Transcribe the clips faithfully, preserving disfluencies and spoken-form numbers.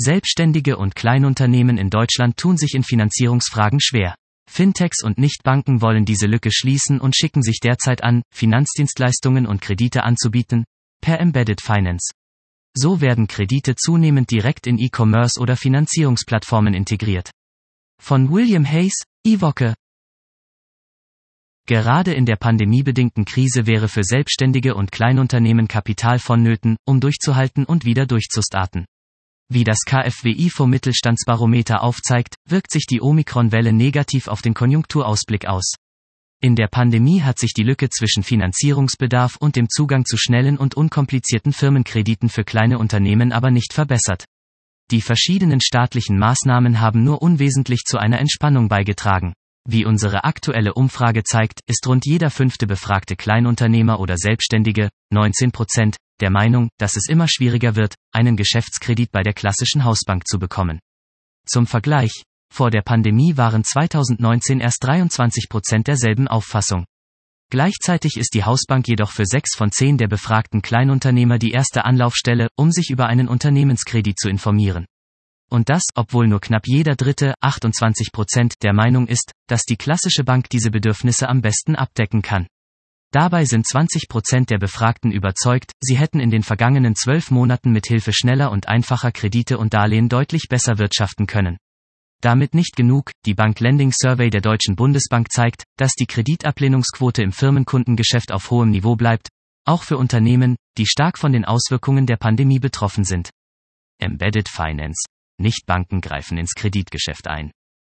Selbstständige und Kleinunternehmen in Deutschland tun sich in Finanzierungsfragen schwer. Fintechs und Nichtbanken wollen diese Lücke schließen und schicken sich derzeit an, Finanzdienstleistungen und Kredite anzubieten, per Embedded Finance. So werden Kredite zunehmend direkt in E-Commerce oder Finanzierungsplattformen integriert. Von William Hayes, Evoke. Gerade in der pandemiebedingten Krise wäre für Selbstständige und Kleinunternehmen Kapital vonnöten, um durchzuhalten und wieder durchzustarten. Wie das K f W I F O Mittelstandsbarometer aufzeigt, wirkt sich die Omikron-Welle negativ auf den Konjunkturausblick aus. In der Pandemie hat sich die Lücke zwischen Finanzierungsbedarf und dem Zugang zu schnellen und unkomplizierten Firmenkrediten für kleine Unternehmen aber nicht verbessert. Die verschiedenen staatlichen Maßnahmen haben nur unwesentlich zu einer Entspannung beigetragen. Wie unsere aktuelle Umfrage zeigt, ist rund jeder fünfte befragte Kleinunternehmer oder Selbstständige, neunzehn Prozent, der Meinung, dass es immer schwieriger wird, einen Geschäftskredit bei der klassischen Hausbank zu bekommen. Zum Vergleich: Vor der Pandemie waren zweitausendneunzehn erst dreiundzwanzig Prozent derselben Auffassung. Gleichzeitig ist die Hausbank jedoch für sechs von zehn der befragten Kleinunternehmer die erste Anlaufstelle, um sich über einen Unternehmenskredit zu informieren. Und das, obwohl nur knapp jeder Dritte, achtundzwanzig Prozent, der Meinung ist, dass die klassische Bank diese Bedürfnisse am besten abdecken kann. Dabei sind zwanzig Prozent der Befragten überzeugt, sie hätten in den vergangenen zwölf Monaten mit Hilfe schneller und einfacher Kredite und Darlehen deutlich besser wirtschaften können. Damit nicht genug, die Bank Lending Survey der Deutschen Bundesbank zeigt, dass die Kreditablehnungsquote im Firmenkundengeschäft auf hohem Niveau bleibt, auch für Unternehmen, die stark von den Auswirkungen der Pandemie betroffen sind. Embedded Finance. Nichtbanken greifen ins Kreditgeschäft ein.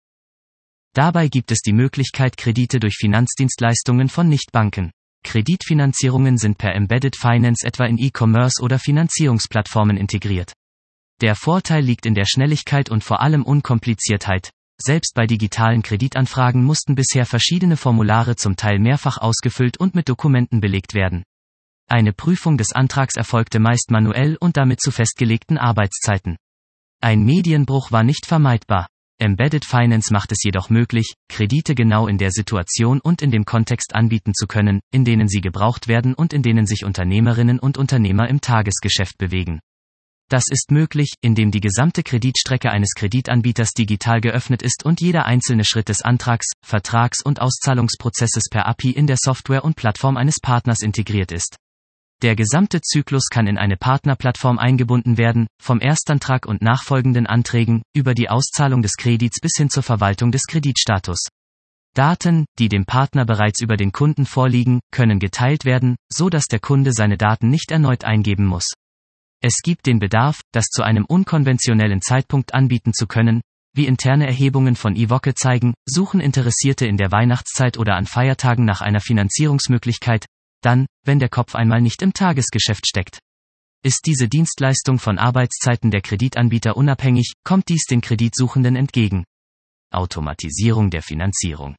Dabei gibt es die Möglichkeit, Kredite durch Finanzdienstleistungen von Nichtbanken. Kreditfinanzierungen sind per Embedded Finance etwa in E-Commerce oder Finanzierungsplattformen integriert. Der Vorteil liegt in der Schnelligkeit und vor allem Unkompliziertheit. Selbst bei digitalen Kreditanfragen mussten bisher verschiedene Formulare zum Teil mehrfach ausgefüllt und mit Dokumenten belegt werden. Eine Prüfung des Antrags erfolgte meist manuell und damit zu festgelegten Arbeitszeiten. Ein Medienbruch war nicht vermeidbar. Embedded Finance macht es jedoch möglich, Kredite genau in der Situation und in dem Kontext anbieten zu können, in denen sie gebraucht werden und in denen sich Unternehmerinnen und Unternehmer im Tagesgeschäft bewegen. Das ist möglich, indem die gesamte Kreditstrecke eines Kreditanbieters digital geöffnet ist und jeder einzelne Schritt des Antrags, Vertrags- und Auszahlungsprozesses per A P I in der Software und Plattform eines Partners integriert ist. Der gesamte Zyklus kann in eine Partnerplattform eingebunden werden, vom Erstantrag und nachfolgenden Anträgen, über die Auszahlung des Kredits bis hin zur Verwaltung des Kreditstatus. Daten, die dem Partner bereits über den Kunden vorliegen, können geteilt werden, so dass der Kunde seine Daten nicht erneut eingeben muss. Es gibt den Bedarf, das zu einem unkonventionellen Zeitpunkt anbieten zu können. Wie interne Erhebungen von Evoke zeigen, suchen Interessierte in der Weihnachtszeit oder an Feiertagen nach einer Finanzierungsmöglichkeit, dann, wenn der Kopf einmal nicht im Tagesgeschäft steckt. Ist diese Dienstleistung von Arbeitszeiten der Kreditanbieter unabhängig, kommt dies den Kreditsuchenden entgegen. Automatisierung der Finanzierung.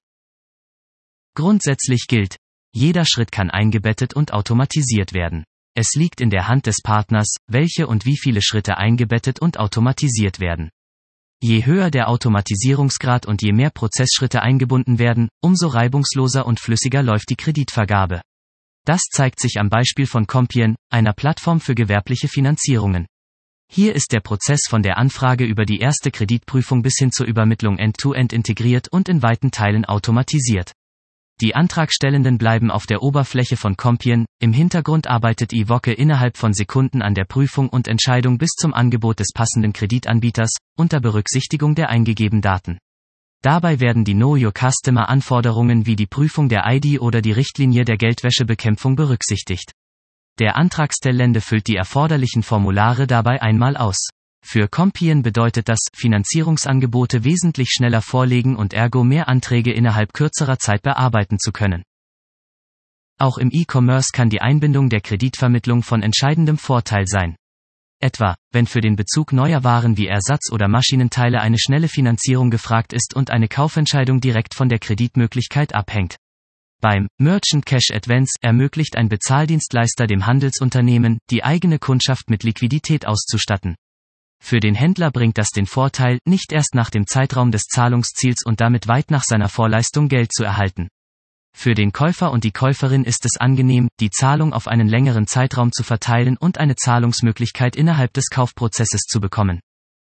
Grundsätzlich gilt, jeder Schritt kann eingebettet und automatisiert werden. Es liegt in der Hand des Partners, welche und wie viele Schritte eingebettet und automatisiert werden. Je höher der Automatisierungsgrad und je mehr Prozessschritte eingebunden werden, umso reibungsloser und flüssiger läuft die Kreditvergabe. Das zeigt sich am Beispiel von Compiègne, einer Plattform für gewerbliche Finanzierungen. Hier ist der Prozess von der Anfrage über die erste Kreditprüfung bis hin zur Übermittlung End-to-End integriert und in weiten Teilen automatisiert. Die Antragstellenden bleiben auf der Oberfläche von Compiègne, im Hintergrund arbeitet Evoke innerhalb von Sekunden an der Prüfung und Entscheidung bis zum Angebot des passenden Kreditanbieters, unter Berücksichtigung der eingegebenen Daten. Dabei werden die Know-Your-Customer-Anforderungen wie die Prüfung der I D oder die Richtlinie der Geldwäschebekämpfung berücksichtigt. Der Antragstellende füllt die erforderlichen Formulare dabei einmal aus. Für Compiègne bedeutet das, Finanzierungsangebote wesentlich schneller vorlegen und ergo mehr Anträge innerhalb kürzerer Zeit bearbeiten zu können. Auch im E-Commerce kann die Einbindung der Kreditvermittlung von entscheidendem Vorteil sein. Etwa, wenn für den Bezug neuer Waren wie Ersatz- oder Maschinenteile eine schnelle Finanzierung gefragt ist und eine Kaufentscheidung direkt von der Kreditmöglichkeit abhängt. Beim Merchant Cash Advance ermöglicht ein Bezahldienstleister dem Handelsunternehmen, die eigene Kundschaft mit Liquidität auszustatten. Für den Händler bringt das den Vorteil, nicht erst nach dem Zeitraum des Zahlungsziels und damit weit nach seiner Vorleistung Geld zu erhalten. Für den Käufer und die Käuferin ist es angenehm, die Zahlung auf einen längeren Zeitraum zu verteilen und eine Zahlungsmöglichkeit innerhalb des Kaufprozesses zu bekommen.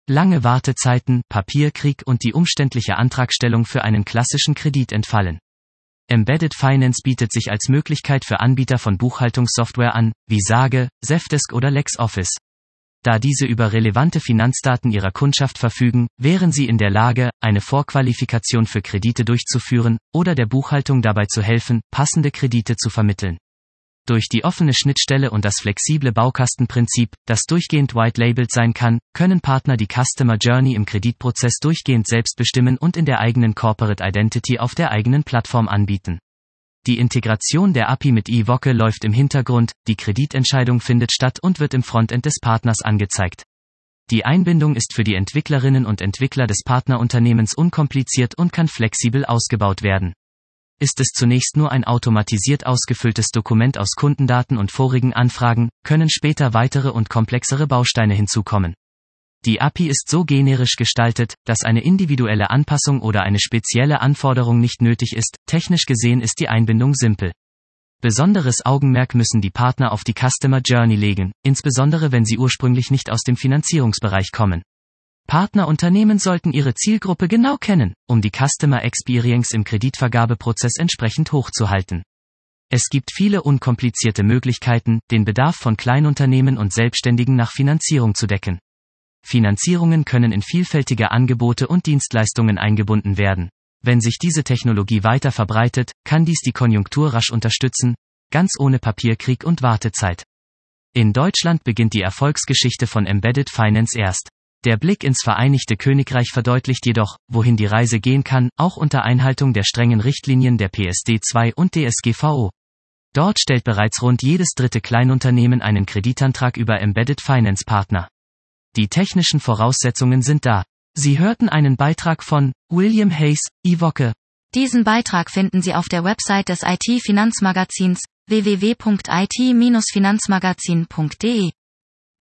Lange Wartezeiten, Papierkrieg und die umständliche Antragstellung für einen klassischen Kredit entfallen. Embedded Finance bietet sich als Möglichkeit für Anbieter von Buchhaltungssoftware an, wie Sage, Zendesk oder LexOffice. Da diese über relevante Finanzdaten ihrer Kundschaft verfügen, wären sie in der Lage, eine Vorqualifikation für Kredite durchzuführen oder der Buchhaltung dabei zu helfen, passende Kredite zu vermitteln. Durch die offene Schnittstelle und das flexible Baukastenprinzip, das durchgehend white-labeled sein kann, können Partner die Customer Journey im Kreditprozess durchgehend selbst bestimmen und in der eigenen Corporate Identity auf der eigenen Plattform anbieten. Die Integration der A P I mit Evoke läuft im Hintergrund, die Kreditentscheidung findet statt und wird im Frontend des Partners angezeigt. Die Einbindung ist für die Entwicklerinnen und Entwickler des Partnerunternehmens unkompliziert und kann flexibel ausgebaut werden. Ist es zunächst nur ein automatisiert ausgefülltes Dokument aus Kundendaten und vorigen Anfragen, können später weitere und komplexere Bausteine hinzukommen. Die A P I ist so generisch gestaltet, dass eine individuelle Anpassung oder eine spezielle Anforderung nicht nötig ist, technisch gesehen ist die Einbindung simpel. Besonderes Augenmerk müssen die Partner auf die Customer Journey legen, insbesondere wenn sie ursprünglich nicht aus dem Finanzierungsbereich kommen. Partnerunternehmen sollten ihre Zielgruppe genau kennen, um die Customer Experience im Kreditvergabeprozess entsprechend hochzuhalten. Es gibt viele unkomplizierte Möglichkeiten, den Bedarf von Kleinunternehmen und Selbstständigen nach Finanzierung zu decken. Finanzierungen können in vielfältige Angebote und Dienstleistungen eingebunden werden. Wenn sich diese Technologie weiter verbreitet, kann dies die Konjunktur rasch unterstützen, ganz ohne Papierkrieg und Wartezeit. In Deutschland beginnt die Erfolgsgeschichte von Embedded Finance erst. Der Blick ins Vereinigte Königreich verdeutlicht jedoch, wohin die Reise gehen kann, auch unter Einhaltung der strengen Richtlinien der P S D zwei und D S G V O. Dort stellt bereits rund jedes dritte Kleinunternehmen einen Kreditantrag über Embedded Finance Partner. Die technischen Voraussetzungen sind da. Sie hörten einen Beitrag von William Hayes, Evoke. Diesen Beitrag finden Sie auf der Website des I T-Finanzmagazins w w w punkt i t Bindestrich finanzmagazin punkt d e.